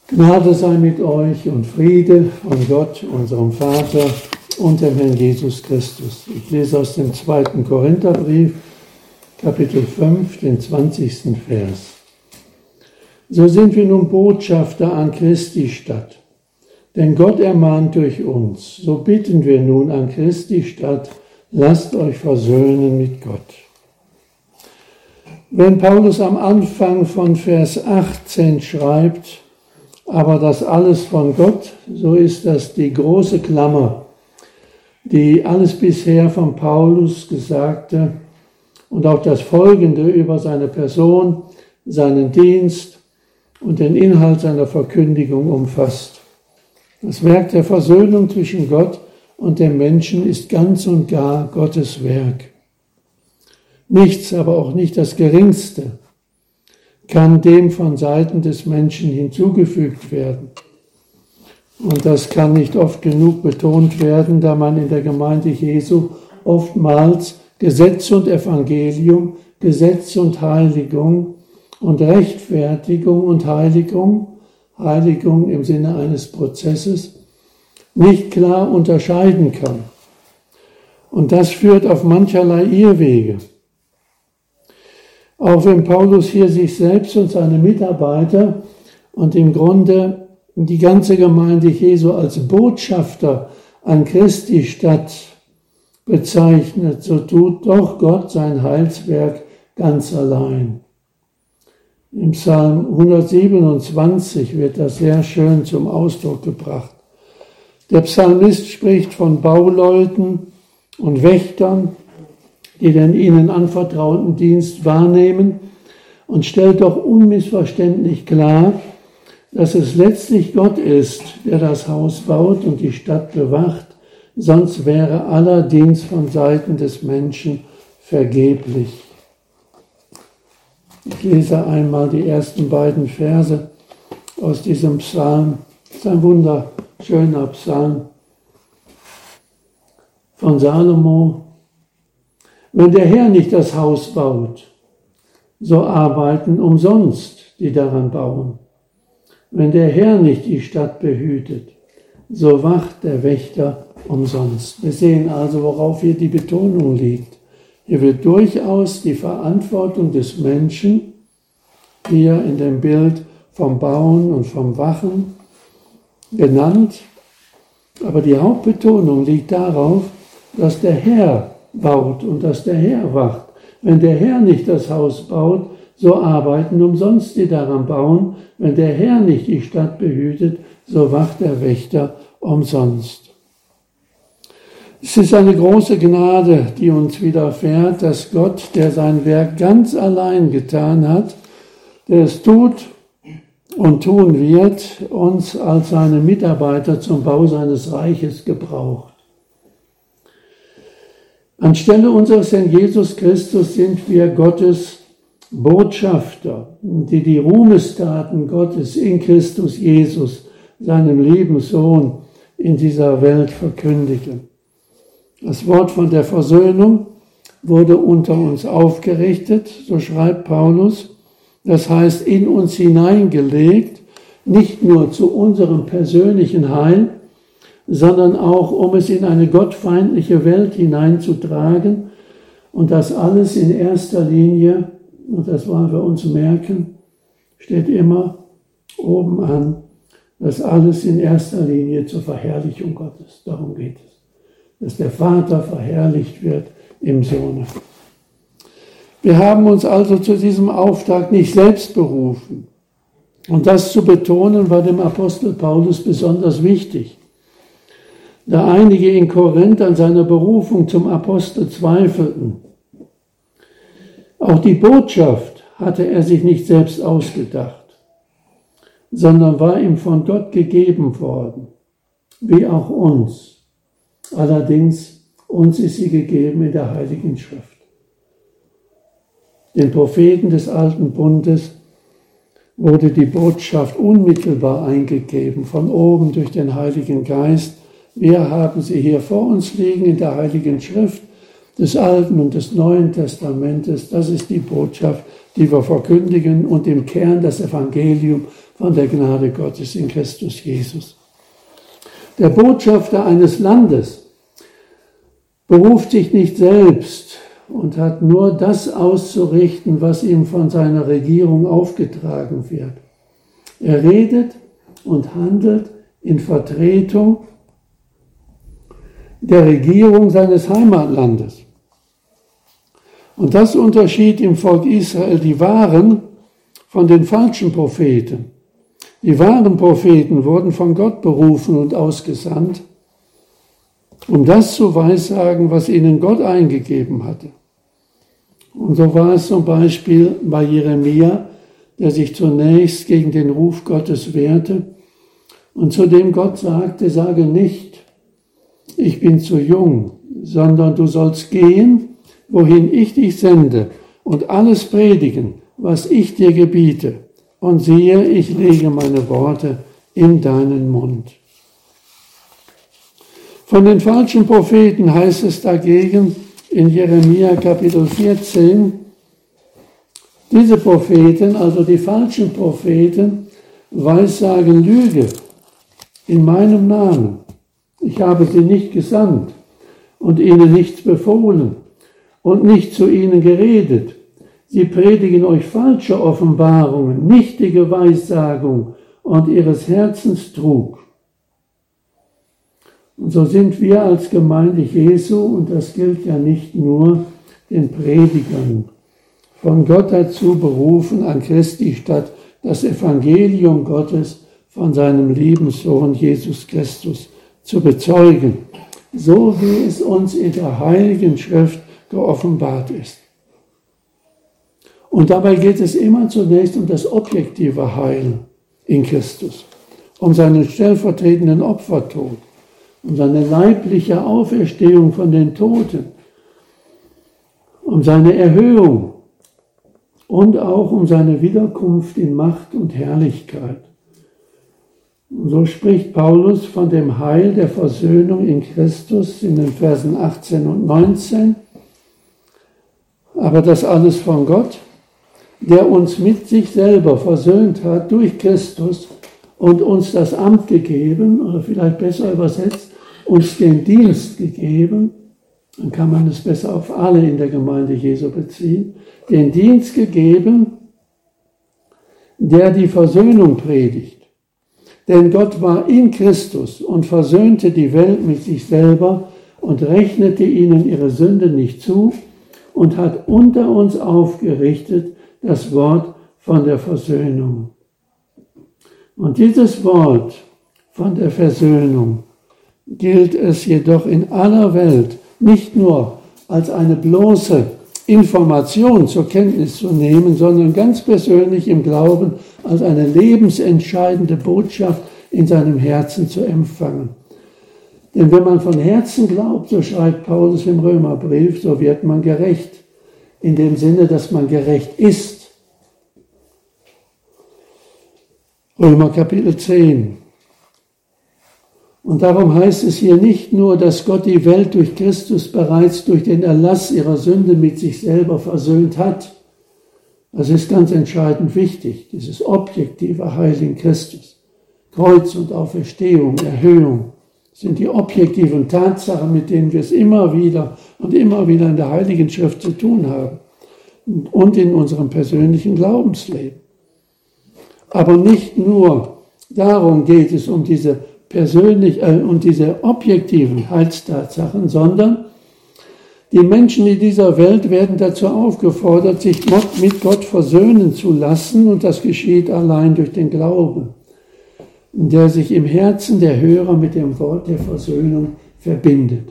Gnade sei mit euch und Friede von Gott, unserem Vater und dem Herrn Jesus Christus. Ich lese aus dem 2. Korintherbrief, Kapitel 5, den 20. Vers. So sind wir nun Botschafter an Christi statt, denn Gott ermahnt durch uns. So bitten wir nun an Christi statt, lasst euch versöhnen mit Gott. Wenn Paulus am Anfang von Vers 18 schreibt, aber das alles von Gott, so ist das die große Klammer, die alles bisher von Paulus Gesagte und auch das Folgende über seine Person, seinen Dienst und den Inhalt seiner Verkündigung umfasst. Das Werk der Versöhnung zwischen Gott und dem Menschen ist ganz und gar Gottes Werk. Nichts, aber auch nicht das Geringste, kann dem von Seiten des Menschen hinzugefügt werden. Und das kann nicht oft genug betont werden, da man in der Gemeinde Jesu oftmals Gesetz und Evangelium, Gesetz und Heiligung und Rechtfertigung und Heiligung im Sinne eines Prozesses, nicht klar unterscheiden kann. Und das führt auf mancherlei Irrwege. Auch wenn Paulus hier sich selbst und seine Mitarbeiter und im Grunde die ganze Gemeinde Jesu als Botschafter an Christi statt bezeichnet, so tut doch Gott sein Heilswerk ganz allein. Im Psalm 127 wird das sehr schön zum Ausdruck gebracht. Der Psalmist spricht von Bauleuten und Wächtern, die den ihnen anvertrauten Dienst wahrnehmen und stellt doch unmissverständlich klar, dass es letztlich Gott ist, der das Haus baut und die Stadt bewacht, sonst wäre aller Dienst von Seiten des Menschen vergeblich. Ich lese einmal die ersten beiden Verse aus diesem Psalm. Das ist ein wunderschöner Psalm von Salomo. Wenn der Herr nicht das Haus baut, so arbeiten umsonst die daran bauen. Wenn der Herr nicht die Stadt behütet, so wacht der Wächter umsonst. Wir sehen also, worauf hier die Betonung liegt. Hier wird durchaus die Verantwortung des Menschen, hier in dem Bild vom Bauen und vom Wachen genannt, aber die Hauptbetonung liegt darauf, dass der Herr baut und dass der Herr wacht. Wenn der Herr nicht das Haus baut, so arbeiten umsonst die daran bauen. Wenn der Herr nicht die Stadt behütet, so wacht der Wächter umsonst. Es ist eine große Gnade, die uns widerfährt, dass Gott, der sein Werk ganz allein getan hat, der es tut und tun wird, uns als seine Mitarbeiter zum Bau seines Reiches gebraucht. Anstelle unseres Herrn Jesus Christus sind wir Gottes Botschafter, die die Ruhmestaten Gottes in Christus Jesus, seinem lieben Sohn, in dieser Welt verkündigen. Das Wort von der Versöhnung wurde unter uns aufgerichtet, so schreibt Paulus, das heißt in uns hineingelegt, nicht nur zu unserem persönlichen Heil, sondern auch, um es in eine gottfeindliche Welt hineinzutragen und das alles in erster Linie, und das wollen wir uns merken, steht immer oben an, das alles in erster Linie zur Verherrlichung Gottes. Darum geht es, dass der Vater verherrlicht wird im Sohne. Wir haben uns also zu diesem Auftrag nicht selbst berufen. Und das zu betonen war dem Apostel Paulus besonders wichtig. Da einige in Korinth an seiner Berufung zum Apostel zweifelten. Auch die Botschaft hatte er sich nicht selbst ausgedacht, sondern war ihm von Gott gegeben worden, wie auch uns. Allerdings, uns ist sie gegeben in der Heiligen Schrift. Den Propheten des Alten Bundes wurde die Botschaft unmittelbar eingegeben, von oben durch den Heiligen Geist. Wir haben sie hier vor uns liegen in der Heiligen Schrift des Alten und des Neuen Testamentes. Das ist die Botschaft, die wir verkündigen, und im Kern das Evangelium von der Gnade Gottes in Christus Jesus. Der Botschafter eines Landes beruft sich nicht selbst und hat nur das auszurichten, was ihm von seiner Regierung aufgetragen wird. Er redet und handelt in Vertretung der Regierung seines Heimatlandes. Und das unterschied im Volk Israel die wahren von den falschen Propheten. Die wahren Propheten wurden von Gott berufen und ausgesandt, um das zu weissagen, was ihnen Gott eingegeben hatte. Und so war es zum Beispiel bei Jeremia, der sich zunächst gegen den Ruf Gottes wehrte und zu dem Gott sagte, sage nicht, ich bin zu jung, sondern du sollst gehen, wohin ich dich sende, und alles predigen, was ich dir gebiete. Und siehe, ich lege meine Worte in deinen Mund. Von den falschen Propheten heißt es dagegen in Jeremia Kapitel 14, diese Propheten, also die falschen Propheten, weissagen Lüge in meinem Namen. Ich habe sie nicht gesandt und ihnen nichts befohlen und nicht zu ihnen geredet. Sie predigen euch falsche Offenbarungen, nichtige Weissagung und ihres Herzens Trug. Und so sind wir als Gemeinde Jesu, und das gilt ja nicht nur den Predigern, von Gott dazu berufen, an Christi statt das Evangelium Gottes von seinem lieben Sohn Jesus Christus zu bezeugen, so wie es uns in der Heiligen Schrift geoffenbart ist. Und dabei geht es immer zunächst um das objektive Heil in Christus, um seinen stellvertretenden Opfertod, um seine leibliche Auferstehung von den Toten, um seine Erhöhung und auch um seine Wiederkunft in Macht und Herrlichkeit. Und so spricht Paulus von dem Heil der Versöhnung in Christus in den Versen 18 und 19. Aber das alles von Gott, der uns mit sich selber versöhnt hat durch Christus und uns das Amt gegeben, oder vielleicht besser übersetzt, uns den Dienst gegeben, dann kann man es besser auf alle in der Gemeinde Jesu beziehen, den Dienst gegeben, der die Versöhnung predigt. Denn Gott war in Christus und versöhnte die Welt mit sich selber und rechnete ihnen ihre Sünde nicht zu und hat unter uns aufgerichtet das Wort von der Versöhnung. Und dieses Wort von der Versöhnung gilt es jedoch in aller Welt nicht nur als eine bloße Information zur Kenntnis zu nehmen, sondern ganz persönlich im Glauben als eine lebensentscheidende Botschaft in seinem Herzen zu empfangen. Denn wenn man von Herzen glaubt, so schreibt Paulus im Römerbrief, so wird man gerecht, in dem Sinne, dass man gerecht ist. Römer Kapitel 10. Und darum heißt es hier nicht nur, dass Gott die Welt durch Christus bereits durch den Erlass ihrer Sünde mit sich selber versöhnt hat. Das ist ganz entscheidend wichtig, dieses objektive Heil in Christus. Kreuz und Auferstehung, Erhöhung sind die objektiven Tatsachen, mit denen wir es immer wieder in der Heiligen Schrift zu tun haben und in unserem persönlichen Glaubensleben. Aber nicht nur darum geht es um diese diese objektiven Heilstatsachen, sondern die Menschen in dieser Welt werden dazu aufgefordert, sich mit Gott versöhnen zu lassen, und das geschieht allein durch den Glauben, der sich im Herzen der Hörer mit dem Wort der Versöhnung verbindet.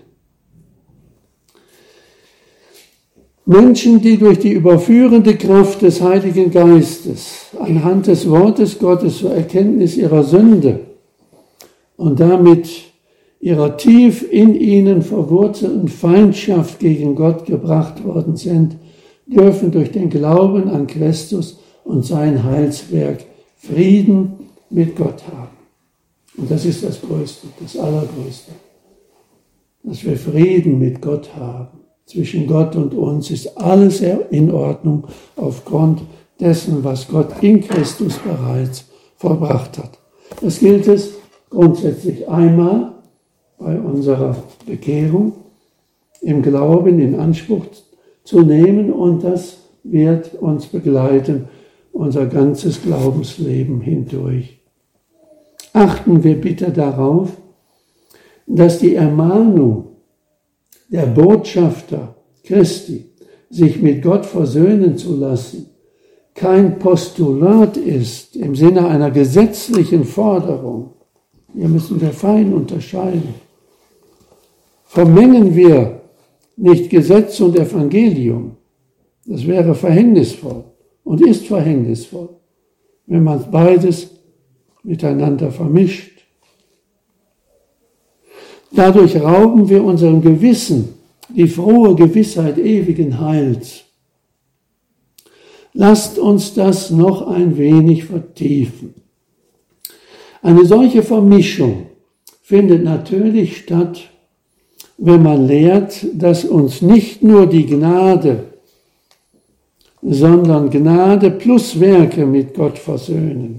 Menschen, die durch die überführende Kraft des Heiligen Geistes anhand des Wortes Gottes zur Erkenntnis ihrer Sünde und damit ihrer tief in ihnen verwurzelten Feindschaft gegen Gott gebracht worden sind, dürfen durch den Glauben an Christus und sein Heilswerk Frieden mit Gott haben. Und das ist das Größte, das Allergrößte, dass wir Frieden mit Gott haben. zwischen Gott und uns ist alles in Ordnung aufgrund dessen, was Gott in Christus bereits vollbracht hat. Das gilt es grundsätzlich einmal bei unserer Bekehrung im Glauben in Anspruch zu nehmen, und das wird uns begleiten unser ganzes Glaubensleben hindurch. Achten wir bitte darauf, dass die Ermahnung der Botschafter Christi, sich mit Gott versöhnen zu lassen, kein Postulat ist im Sinne einer gesetzlichen Forderung. Hier müssen wir fein unterscheiden. Vermengen wir nicht Gesetz und Evangelium. Das wäre verhängnisvoll und ist verhängnisvoll, wenn man beides miteinander vermischt. Dadurch rauben wir unserem Gewissen die frohe Gewissheit ewigen Heils. Lasst uns das noch ein wenig vertiefen. Eine solche Vermischung findet natürlich statt, wenn man lehrt, dass uns nicht nur die Gnade, sondern Gnade plus Werke mit Gott versöhnen.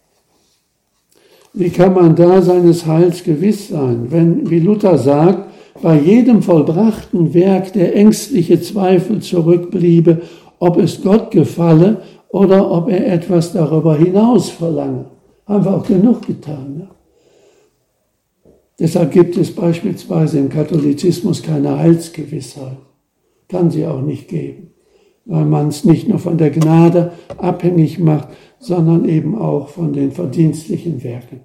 Wie kann man da seines Heils gewiss sein, wenn, wie Luther sagt, bei jedem vollbrachten Werk der ängstliche Zweifel zurückbliebe, ob es Gott gefalle oder ob er etwas darüber hinaus verlange? Haben wir auch genug getan. Ne? Deshalb gibt es beispielsweise im Katholizismus keine Heilsgewissheit. Kann sie auch nicht geben, weil man es nicht nur von der Gnade abhängig macht, sondern eben auch von den verdienstlichen Werken.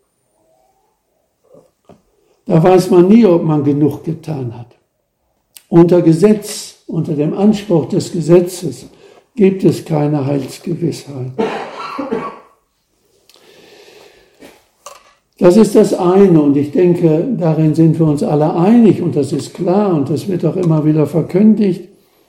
Da weiß man nie, ob man genug getan hat. Unter Gesetz, unter dem Anspruch des Gesetzes gibt es keine Heilsgewissheit. Das ist das eine, und ich denke, darin sind wir uns alle einig, und das ist klar, und das wird auch immer wieder verkündigt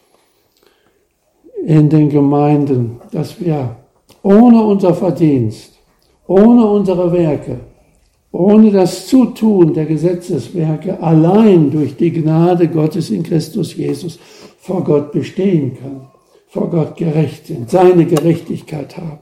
in den Gemeinden, dass wir ohne unser Verdienst, ohne unsere Werke, ohne das Zutun der Gesetzeswerke, allein durch die Gnade Gottes in Christus Jesus vor Gott bestehen können, vor Gott gerecht sind, seine Gerechtigkeit haben.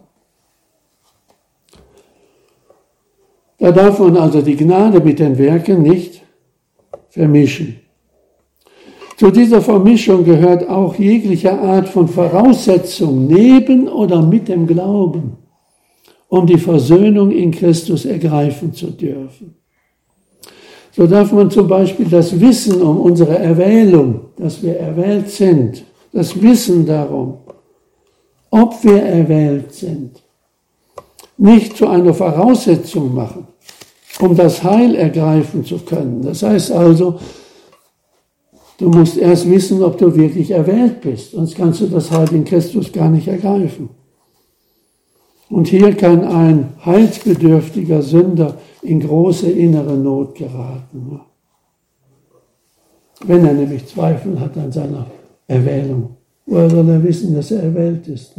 Da darf man also die Gnade mit den Werken nicht vermischen. Zu dieser Vermischung gehört auch jegliche Art von Voraussetzung neben oder mit dem Glauben, um die Versöhnung in Christus ergreifen zu dürfen. So darf man zum Beispiel das Wissen um unsere Erwählung, dass wir erwählt sind, das Wissen darum, ob wir erwählt sind, nicht zu einer Voraussetzung machen, um das Heil ergreifen zu können. Das heißt also, du musst erst wissen, ob du wirklich erwählt bist, sonst kannst du das Heil in Christus gar nicht ergreifen. Und hier kann ein heilsbedürftiger Sünder in große innere Not geraten, wenn er nämlich Zweifel hat an seiner Erwählung. Woher soll er wissen, dass er erwählt ist?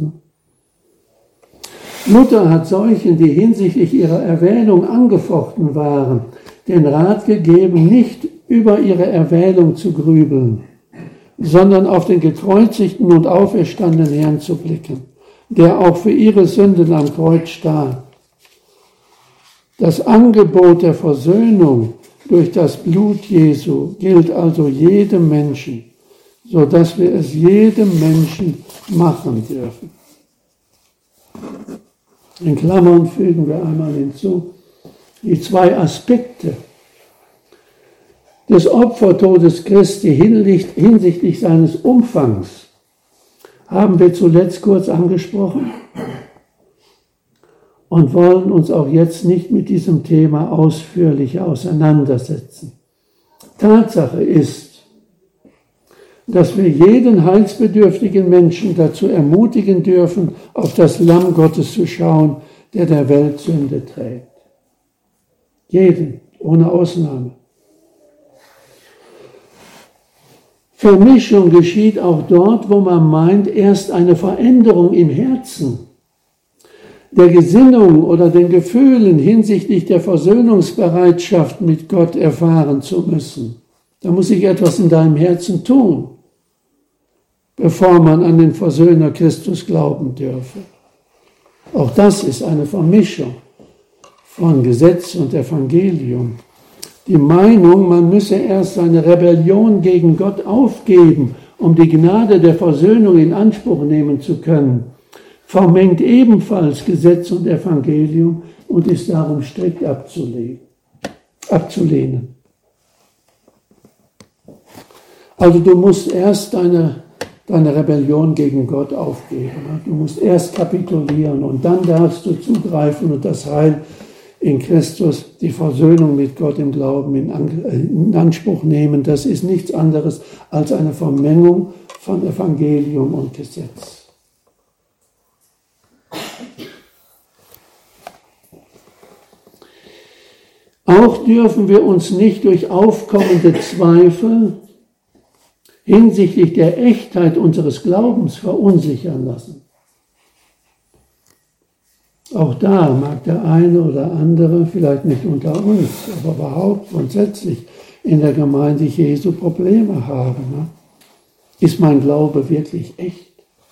Luther hat solchen, die hinsichtlich ihrer Erwählung angefochten waren, den Rat gegeben, nicht über ihre Erwählung zu grübeln, sondern auf den gekreuzigten und auferstandenen Herrn zu blicken, der auch für ihre Sünden am Kreuz starb. Das Angebot der Versöhnung durch das Blut Jesu gilt also jedem Menschen, so dass wir es jedem Menschen machen dürfen. In Klammern fügen wir einmal hinzu, die zwei Aspekte des Opfertodes Christi hinsichtlich seines Umfangs haben wir zuletzt kurz angesprochen und wollen uns auch jetzt nicht mit diesem Thema ausführlicher auseinandersetzen. Tatsache ist, dass wir jeden heilsbedürftigen Menschen dazu ermutigen dürfen, auf das Lamm Gottes zu schauen, der der Welt Sünde trägt. Jeden, ohne Ausnahme. Vermischung geschieht auch dort, wo man meint, erst eine Veränderung im Herzen, der Gesinnung oder den Gefühlen hinsichtlich der Versöhnungsbereitschaft mit Gott erfahren zu müssen. Da muss sich etwas in deinem Herzen tun. bevor man an den Versöhner Christus glauben dürfe. Auch das ist eine Vermischung von Gesetz und Evangelium. Die Meinung, man müsse erst seine Rebellion gegen Gott aufgeben, um die Gnade der Versöhnung in Anspruch nehmen zu können, vermengt ebenfalls Gesetz und Evangelium und ist darum strikt abzulehnen. Also du musst erst deine Rebellion gegen Gott aufgeben. Du musst erst kapitulieren und dann darfst du zugreifen und das Heil in Christus, die Versöhnung mit Gott im Glauben in Anspruch nehmen. Das ist nichts anderes als eine Vermengung von Evangelium und Gesetz. Auch dürfen wir uns nicht durch aufkommende Zweifel hinsichtlich der Echtheit unseres Glaubens verunsichern lassen. Auch da mag der eine oder andere, vielleicht nicht unter uns, aber überhaupt grundsätzlich in der Gemeinde Jesu Probleme haben. Ne? Ist mein Glaube wirklich echt?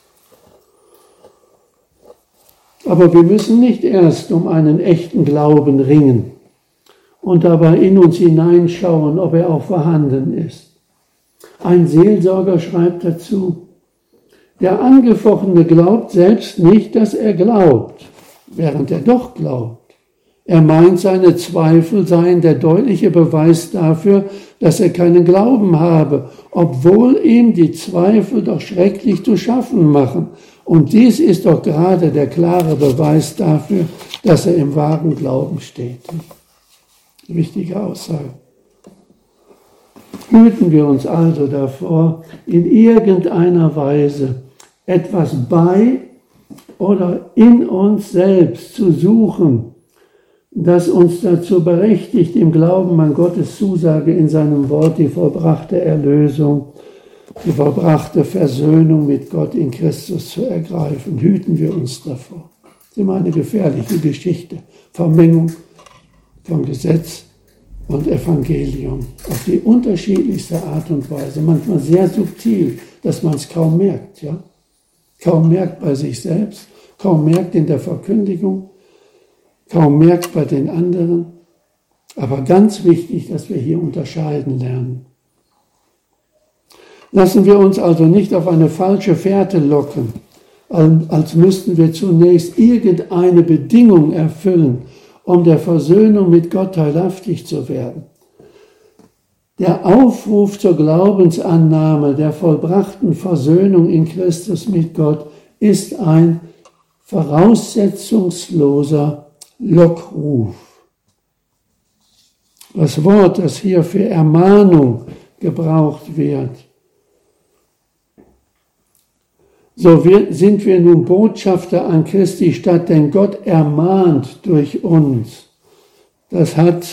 Aber wir müssen nicht erst um einen echten Glauben ringen und dabei in uns hineinschauen, ob er auch vorhanden ist. Ein Seelsorger schreibt dazu, der Angefochtene glaubt selbst nicht, dass er glaubt, während er doch glaubt. Er meint, seine Zweifel seien der deutliche Beweis dafür, dass er keinen Glauben habe, obwohl ihm die Zweifel doch schrecklich zu schaffen machen. Und dies ist doch gerade der klare Beweis dafür, dass er im wahren Glauben steht. Wichtige Aussage. Hüten wir uns also davor, in irgendeiner Weise etwas bei oder in uns selbst zu suchen, das uns dazu berechtigt, im Glauben an Gottes Zusage in seinem Wort die vollbrachte Erlösung, die vollbrachte Versöhnung mit Gott in Christus zu ergreifen. Hüten wir uns davor. Das ist immer eine gefährliche Geschichte. Vermengung von Gesetz und Evangelium auf die unterschiedlichste Art und Weise, manchmal sehr subtil, dass man es kaum merkt, ja? Kaum merkt bei sich selbst, kaum merkt in der Verkündigung, kaum merkt bei den anderen. Aber ganz wichtig, dass wir hier unterscheiden lernen. Lassen wir uns also nicht auf eine falsche Fährte locken, als müssten wir zunächst irgendeine Bedingung erfüllen, um der Versöhnung mit Gott teilhaftig zu werden. Der Aufruf zur Glaubensannahme der vollbrachten Versöhnung in Christus mit Gott ist ein voraussetzungsloser Lockruf. Das Wort, das hier für Ermahnung gebraucht wird, so sind wir nun Botschafter an Christi Stadt, denn Gott ermahnt durch uns. Das hat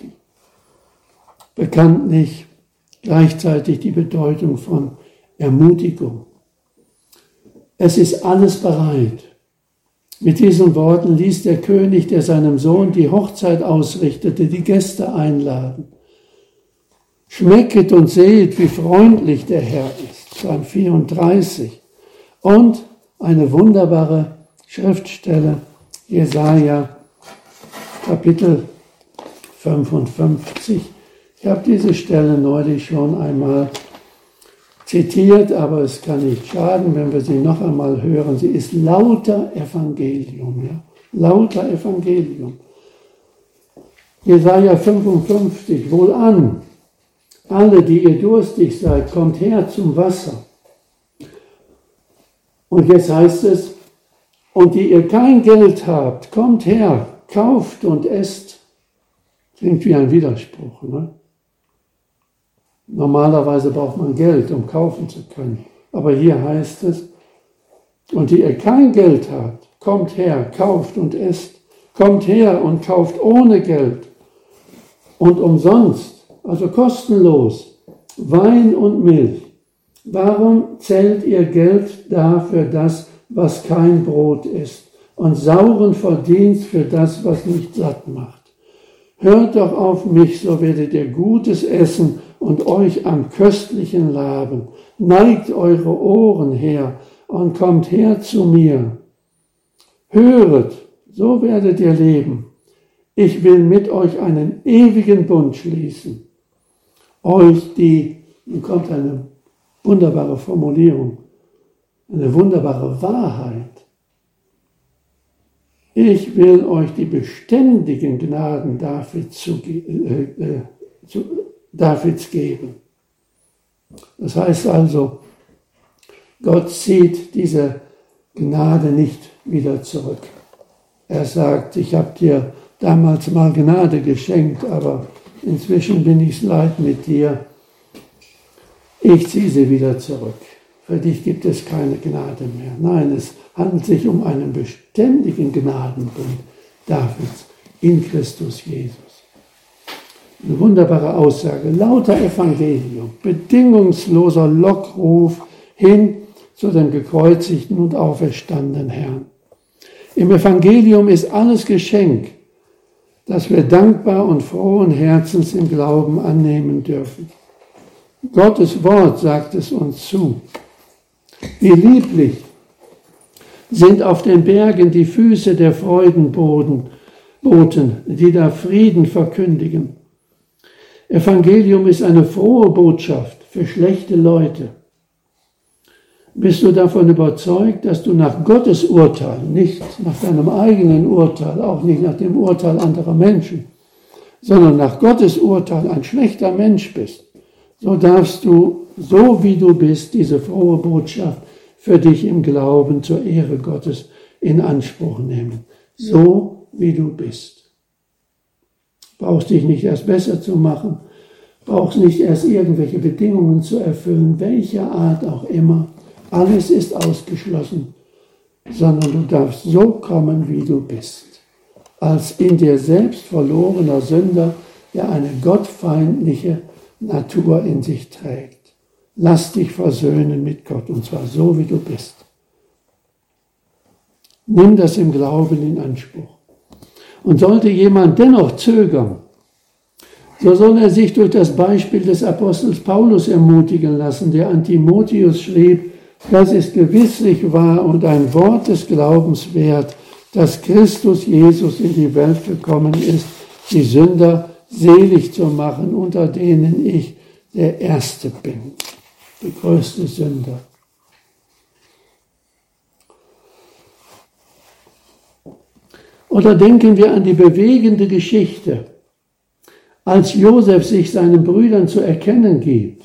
bekanntlich gleichzeitig die Bedeutung von Ermutigung. Es ist alles bereit. Mit diesen Worten ließ der König, der seinem Sohn die Hochzeit ausrichtete, die Gäste einladen. Schmecket und seht, wie freundlich der Herr ist. Psalm 34. Und eine wunderbare Schriftstelle, Jesaja, Kapitel 55. Ich habe diese Stelle neulich schon einmal zitiert, aber es kann nicht schaden, wenn wir sie noch einmal hören. Sie ist lauter Evangelium, ja? Lauter Evangelium. Jesaja 55, wohlan, alle, die ihr durstig seid, kommt her zum Wasser. Und jetzt heißt es, und die ihr kein Geld habt, kommt her, kauft und esst. Klingt wie ein Widerspruch, ne? Normalerweise braucht man Geld, um kaufen zu können. Aber hier heißt es, und die ihr kein Geld habt, kommt her, kauft und esst. Kommt her und kauft ohne Geld und umsonst, also kostenlos, Wein und Milch. Warum zählt ihr Geld dar für das, was kein Brot ist, und sauren Verdienst für das, was nicht satt macht? Hört doch auf mich, so werdet ihr Gutes essen und euch am köstlichen laben. Neigt eure Ohren her und kommt her zu mir. Höret, so werdet ihr leben. Ich will mit euch einen ewigen Bund schließen. Euch, nun kommt eine wunderbare Formulierung, eine wunderbare Wahrheit. Ich will euch die beständigen Gnaden Davids geben. Das heißt also, Gott zieht diese Gnade nicht wieder zurück. Er sagt, ich habe dir damals mal Gnade geschenkt, aber inzwischen bin ich es leid mit dir. Ich ziehe sie wieder zurück. Für dich gibt es keine Gnade mehr. Nein, es handelt sich um einen beständigen Gnadenbund Davids in Christus Jesus. Eine wunderbare Aussage, lauter Evangelium, bedingungsloser Lockruf hin zu dem gekreuzigten und auferstandenen Herrn. Im Evangelium ist alles Geschenk, das wir dankbar und frohen Herzens im Glauben annehmen dürfen. Gottes Wort sagt es uns zu. Wie lieblich sind auf den Bergen die Füße der Freudenboten, die da Frieden verkündigen. Evangelium ist eine frohe Botschaft für schlechte Leute. Bist du davon überzeugt, dass du nach Gottes Urteil, nicht nach deinem eigenen Urteil, auch nicht nach dem Urteil anderer Menschen, sondern nach Gottes Urteil ein schlechter Mensch bist, so darfst du, so wie du bist, diese frohe Botschaft für dich im Glauben zur Ehre Gottes in Anspruch nehmen. So wie du bist. Brauchst dich nicht erst besser zu machen, brauchst nicht erst irgendwelche Bedingungen zu erfüllen, welcher Art auch immer. Alles ist ausgeschlossen, sondern du darfst so kommen, wie du bist. Als in dir selbst verlorener Sünder, der eine gottfeindliche Natur in sich trägt. Lass dich versöhnen mit Gott, und zwar so, wie du bist. Nimm das im Glauben in Anspruch. Und sollte jemand dennoch zögern, so soll er sich durch das Beispiel des Apostels Paulus ermutigen lassen, der an Timotheus schrieb, das ist gewisslich wahr und ein Wort des Glaubens wert, dass Christus Jesus in die Welt gekommen ist, die Sünder selig zu machen, unter denen ich der Erste bin, der größte Sünder. Oder denken wir an die bewegende Geschichte, als Josef sich seinen Brüdern zu erkennen gibt,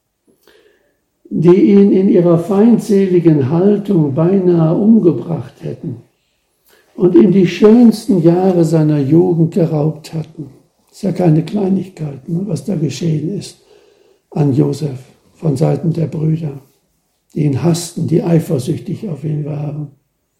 die ihn in ihrer feindseligen Haltung beinahe umgebracht hätten und ihm die schönsten Jahre seiner Jugend geraubt hatten. Ist ja keine Kleinigkeit, was da geschehen ist an Josef von Seiten der Brüder, die ihn hassten, die eifersüchtig auf ihn waren.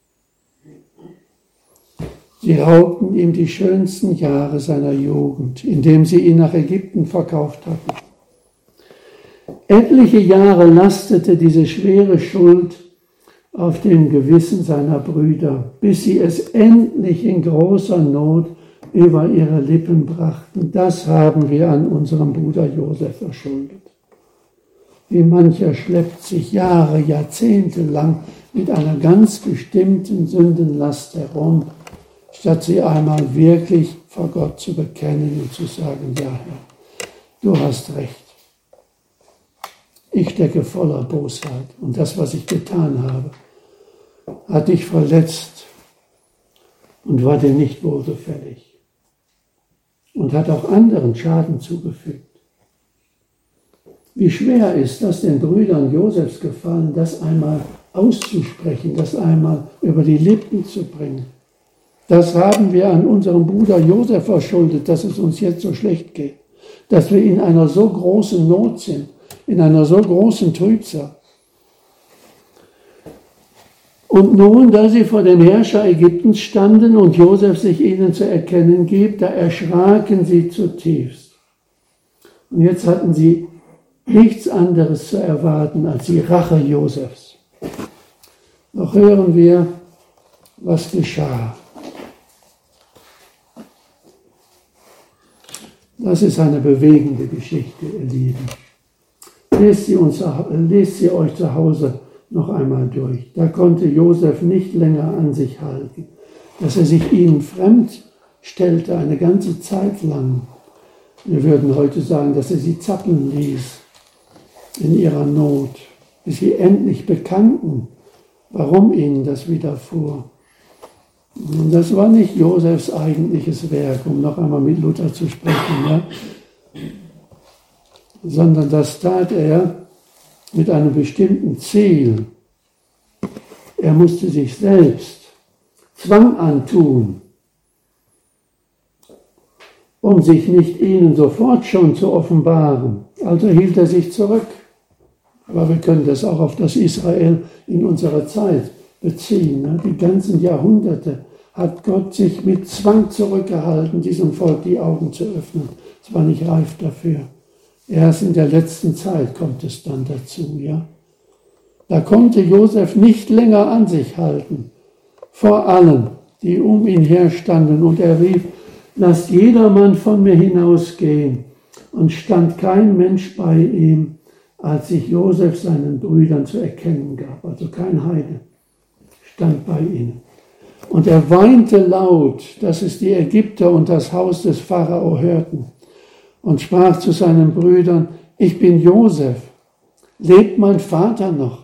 Sie raubten ihm die schönsten Jahre seiner Jugend, indem sie ihn nach Ägypten verkauft hatten. Etliche Jahre lastete diese schwere Schuld auf dem Gewissen seiner Brüder, bis sie es endlich in großer Not über ihre Lippen brachten. Das haben wir an unserem Bruder Josef verschuldet. Wie mancher schleppt sich Jahre, Jahrzehnte lang mit einer ganz bestimmten Sündenlast herum, statt sie einmal wirklich vor Gott zu bekennen und zu sagen, ja Herr, du hast recht. Ich stecke voller Bosheit und das, was ich getan habe, hat dich verletzt und war dir nicht wohlgefällig und hat auch anderen Schaden zugefügt. Wie schwer ist das den Brüdern Josefs gefallen, das einmal auszusprechen, das einmal über die Lippen zu bringen. Das haben wir an unserem Bruder Josef verschuldet, dass es uns jetzt so schlecht geht, dass wir in einer so großen Not sind, in einer so großen Trübsal. Und nun, da sie vor dem Herrscher Ägyptens standen und Josef sich ihnen zu erkennen gibt, da erschraken sie zutiefst. Und jetzt hatten sie nichts anderes zu erwarten als die Rache Josefs. Doch hören wir, was geschah. Das ist eine bewegende Geschichte, ihr Lieben. Lest sie euch zu Hause noch einmal durch. Da konnte Josef nicht länger an sich halten, dass er sich ihnen fremd stellte eine ganze Zeit lang. Wir würden heute sagen, dass er sie zappeln ließ in ihrer Not, bis sie endlich bekannten, warum ihnen das widerfuhr. Das war nicht Josefs eigentliches Werk, um noch einmal mit Luther zu sprechen, ja? Sondern das tat er mit einem bestimmten Ziel. Er musste sich selbst Zwang antun, um sich nicht ihnen sofort schon zu offenbaren. Also hielt er sich zurück. Aber wir können das auch auf das Israel in unserer Zeit beziehen. Ne? Die ganzen Jahrhunderte hat Gott sich mit Zwang zurückgehalten, diesem Volk die Augen zu öffnen. Es war nicht reif dafür. Erst in der letzten Zeit kommt es dann dazu. Ja? Da konnte Josef nicht länger an sich halten, vor allen, die um ihn her standen. Und er rief, lasst jedermann von mir hinausgehen. Und stand kein Mensch bei ihm, als sich Josef seinen Brüdern zu erkennen gab. Also kein Heide stand bei ihnen. Und er weinte laut, dass es die Ägypter und das Haus des Pharao hörten. Und sprach zu seinen Brüdern, ich bin Josef, lebt mein Vater noch?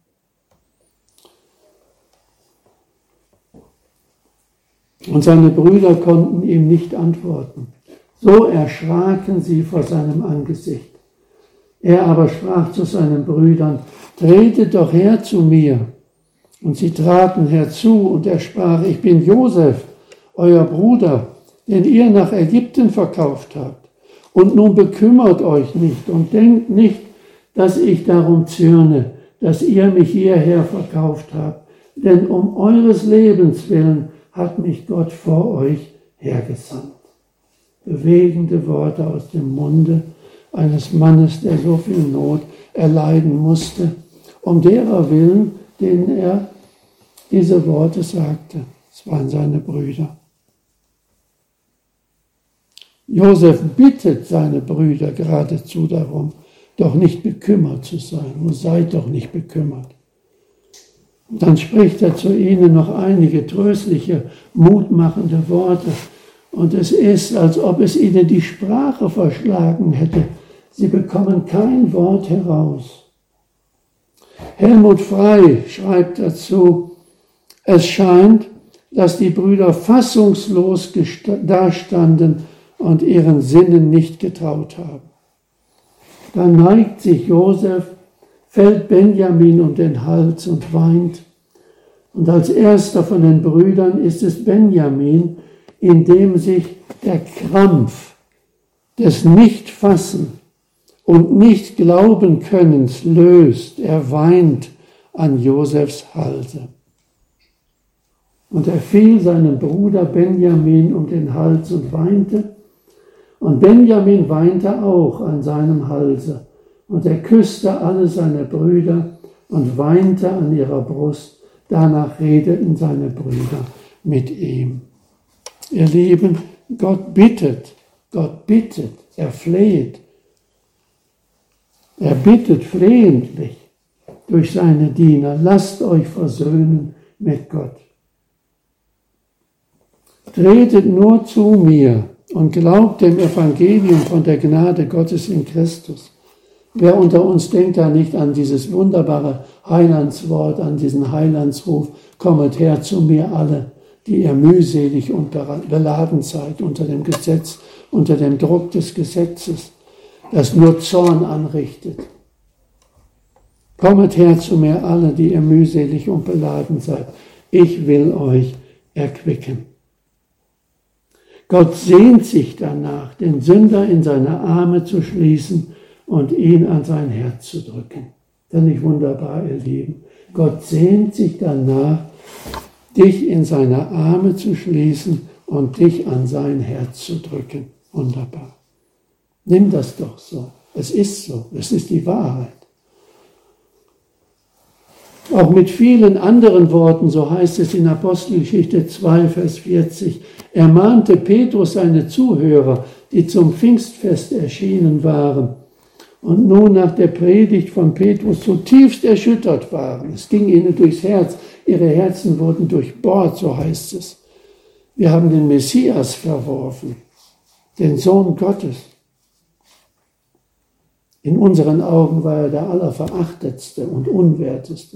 Und seine Brüder konnten ihm nicht antworten. So erschraken sie vor seinem Angesicht. Er aber sprach zu seinen Brüdern, tretet doch her zu mir. Und sie traten herzu, und er sprach, ich bin Josef, euer Bruder, den ihr nach Ägypten verkauft habt. Und nun bekümmert euch nicht und denkt nicht, dass ich darum zürne, dass ihr mich hierher verkauft habt. Denn um eures Lebens willen hat mich Gott vor euch hergesandt. Bewegende Worte aus dem Munde eines Mannes, der so viel Not erleiden musste, um derer willen, denen er diese Worte sagte. Es waren seine Brüder. Josef bittet seine Brüder geradezu darum, doch nicht bekümmert zu sein. Und seid doch nicht bekümmert. Und dann spricht er zu ihnen noch einige tröstliche, mutmachende Worte. Und es ist, als ob es ihnen die Sprache verschlagen hätte. Sie bekommen kein Wort heraus. Helmut Frey schreibt dazu, es scheint, dass die Brüder fassungslos dastanden und ihren Sinnen nicht getraut haben. Da neigt sich Josef, fällt Benjamin um den Hals und weint. Und als erster von den Brüdern ist es Benjamin, in dem sich der Krampf des Nichtfassen und Nicht-Glauben-Könnens löst. Er weint an Josefs Halse. Und er fiel seinem Bruder Benjamin um den Hals und weinte. Und Benjamin weinte auch an seinem Halse. Und er küsste alle seine Brüder und weinte an ihrer Brust. Danach redeten seine Brüder mit ihm. Ihr Lieben, Gott bittet, er fleht. Er bittet flehentlich durch seine Diener, lasst euch versöhnen mit Gott. Tretet nur zu mir und glaubt dem Evangelium von der Gnade Gottes in Christus. Wer unter uns denkt da nicht an dieses wunderbare Heilandswort, an diesen Heilandsruf, kommet her zu mir alle, die ihr mühselig und beladen seid unter dem Gesetz, unter dem Druck des Gesetzes, das nur Zorn anrichtet. Kommet her zu mir alle, die ihr mühselig und beladen seid. Ich will euch erquicken. Gott sehnt sich danach, den Sünder in seine Arme zu schließen und ihn an sein Herz zu drücken. Das ist nicht wunderbar, ihr Lieben. Gott sehnt sich danach, dich in seine Arme zu schließen und dich an sein Herz zu drücken. Wunderbar. Nimm das doch so. Es ist so. Es ist die Wahrheit. Auch mit vielen anderen Worten, so heißt es in Apostelgeschichte 2, Vers 40, ermahnte Petrus seine Zuhörer, die zum Pfingstfest erschienen waren und nun nach der Predigt von Petrus zutiefst erschüttert waren. Es ging ihnen durchs Herz, ihre Herzen wurden durchbohrt, so heißt es. Wir haben den Messias verworfen, den Sohn Gottes. In unseren Augen war er der allerverachtetste und unwerteste.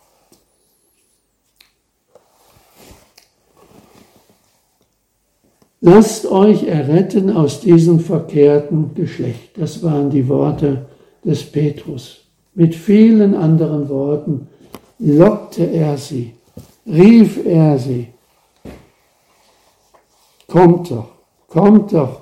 Lasst euch erretten aus diesem verkehrten Geschlecht. Das waren die Worte des Petrus. Mit vielen anderen Worten lockte er sie, rief er sie. Kommt doch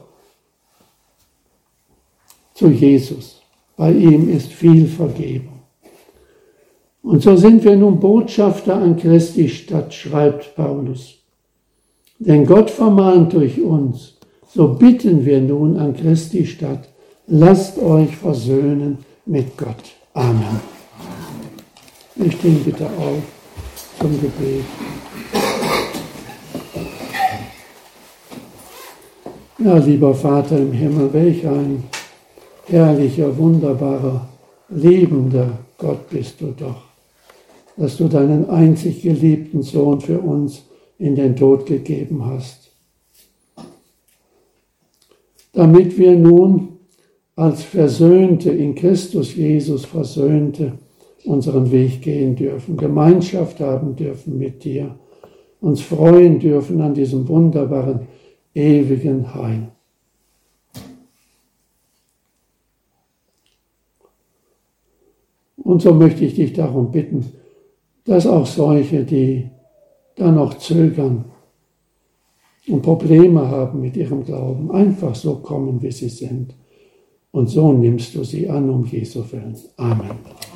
zu Jesus. Bei ihm ist viel Vergebung. Und so sind wir nun Botschafter an Christi Stadt, schreibt Paulus. Denn Gott vermahnt durch uns, so bitten wir nun an Christi Stadt, lasst euch versöhnen mit Gott. Amen. Wir stehen bitte auf zum Gebet. Ja, lieber Vater im Himmel, welch ein herrlicher, wunderbarer, liebender Gott bist du doch, dass du deinen einzig geliebten Sohn für uns in den Tod gegeben hast. Damit wir nun als Versöhnte, in Christus Jesus Versöhnte, unseren Weg gehen dürfen, Gemeinschaft haben dürfen mit dir, uns freuen dürfen an diesem wunderbaren, ewigen Heil. Und so möchte ich dich darum bitten, dass auch solche, die da noch zögern und Probleme haben mit ihrem Glauben, einfach so kommen, wie sie sind. Und so nimmst du sie an, um Jesu Willen. Amen.